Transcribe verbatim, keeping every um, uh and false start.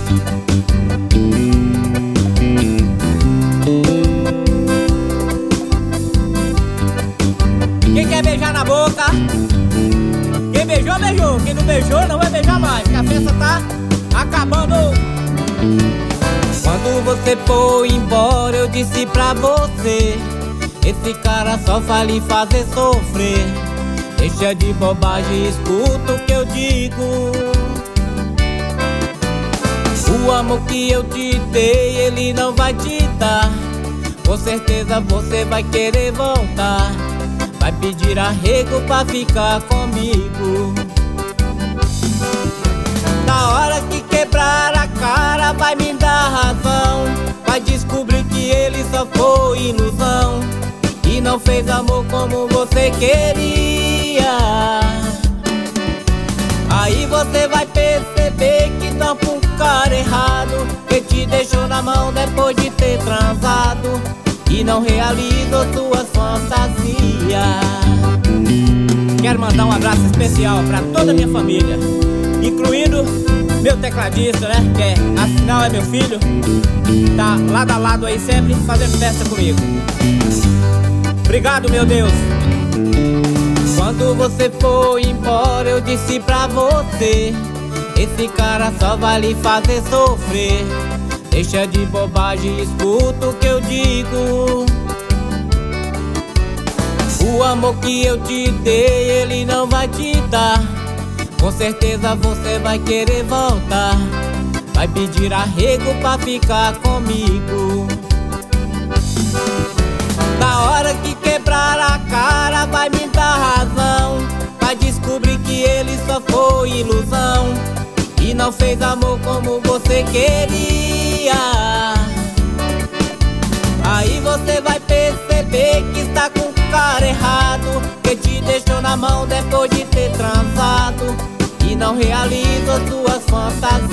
Quem quer beijar na boca? Quem beijou, beijou. Quem não beijou, não vai beijar mais, porque a festa tá acabando. Quando você foi embora, eu disse pra você: esse cara só faz lhe fazer sofrer. Deixa de bobagem, escuta o que eu digo. O amor que eu te dei, ele não vai te dar. Com certeza você vai querer voltar. Vai pedir arrego pra ficar comigo. Na hora que quebrar a cara, vai me dar razão. Vai descobrir que ele só foi ilusão e não fez amor como você queria. Aí você vai perceber que tá com um cara errado, que te deixou na mão depois de ter transado e não realizou suas fantasias. Quero mandar um abraço especial pra toda a minha família, incluindo meu tecladista, né, que é, afinal é meu filho. Tá lado a lado aí sempre fazendo festa comigo. Obrigado, meu Deus. Quando você foi embora, eu disse pra você: esse cara só vai lhe fazer sofrer. Deixa de bobagem, escuta o que eu digo. O amor que eu te dei, ele não vai te dar. Com certeza você vai querer voltar. Vai pedir arrego pra ficar comigo. Na hora que quebrar a cara, vai me dar razão. Vai descobrir que ele só foi ilusão e não fez amor como você queria. Aí você vai perceber que está com o cara errado, que te deixou na mão depois de ter transado e não realiza suas fantasias.